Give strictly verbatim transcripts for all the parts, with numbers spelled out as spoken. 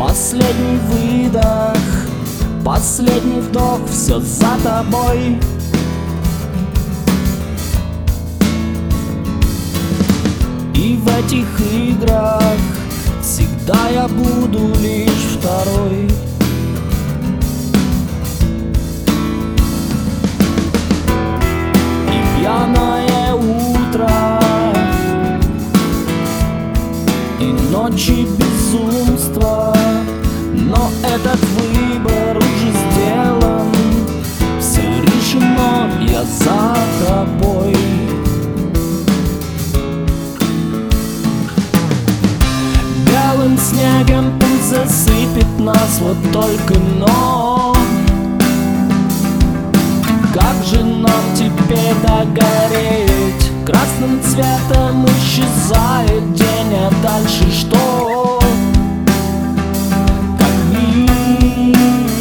Последний выдох, последний вдох, все за тобой. И в этих играх всегда я буду лишь второй. И пьяное утро, и ночи безумства, но этот выбор уже сделан. Все решено, я за тобой. Белым снегом пусть засыпет нас, вот только но как же нам теперь догореть? Красным цветом исчезает день, а дальше что? Как миг,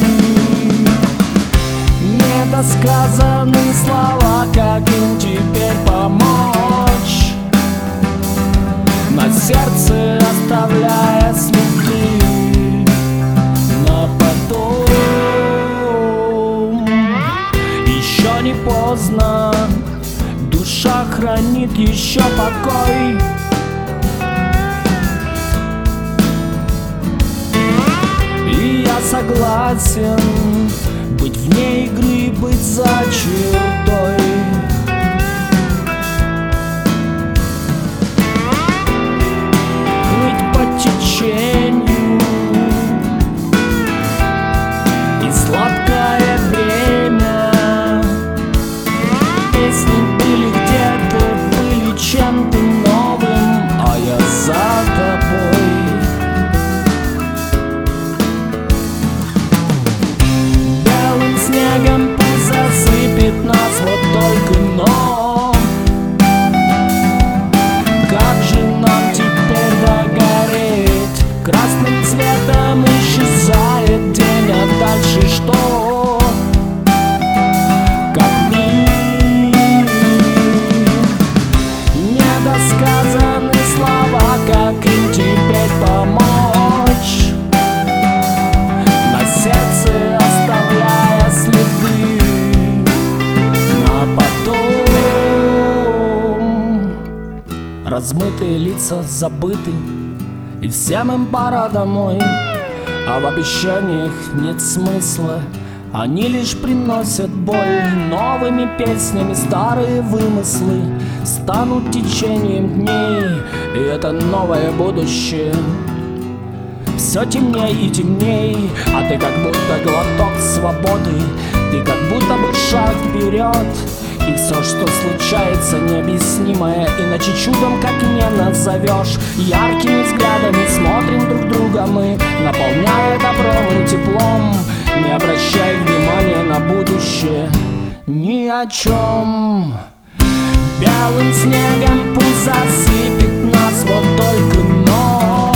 недосказаны слова, как им теперь помочь? На сердце оставляя следы на потом. Еще не поздно, душа хранит еще покой. И я согласен быть вне игры, быть за чертой. Плыть по течению, и сладкое время. Песни были где-то, были чем-то новым, а я за тобой. Белым снегом пусть засыпет нас, вот только но как же нам теперь догореть? Красным цветом исчезает день, а дальше что? Как миг, недосказаны слова, как им теперь помочь? На сердце оставляя следы на потом. Размытые лица забыты, и всем им пора домой. А в обещаниях нет смысла, они лишь приносят боль. Новыми песнями старые вымыслы станут течением дней, и это новое будущее все темней и темней. А ты как будто глоток свободы, ты как будто бы шаг вперед. И все, что случается, необъяснимое, иначе чудом как не назовешь. Яркими взглядами смотрим друг друга мы, наполняя добром и теплом, не обращай внимания на будущее ни о чем. Белым снегом пусть засыпет нас, вот только но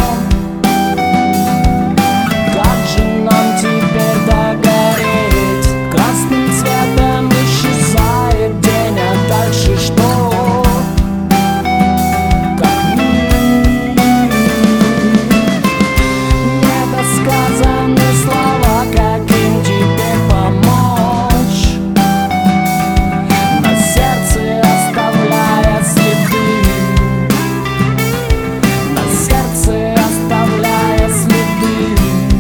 как же нам теперь догореть? Красным цветом исчезает день, а дальше что? Как миг, недосказаны слова, как им теперь помочь? На сердце оставляя следы, на сердце оставляя следы,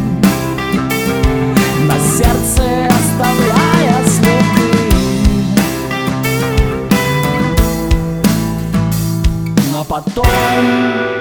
на сердце оставляя следы на потом.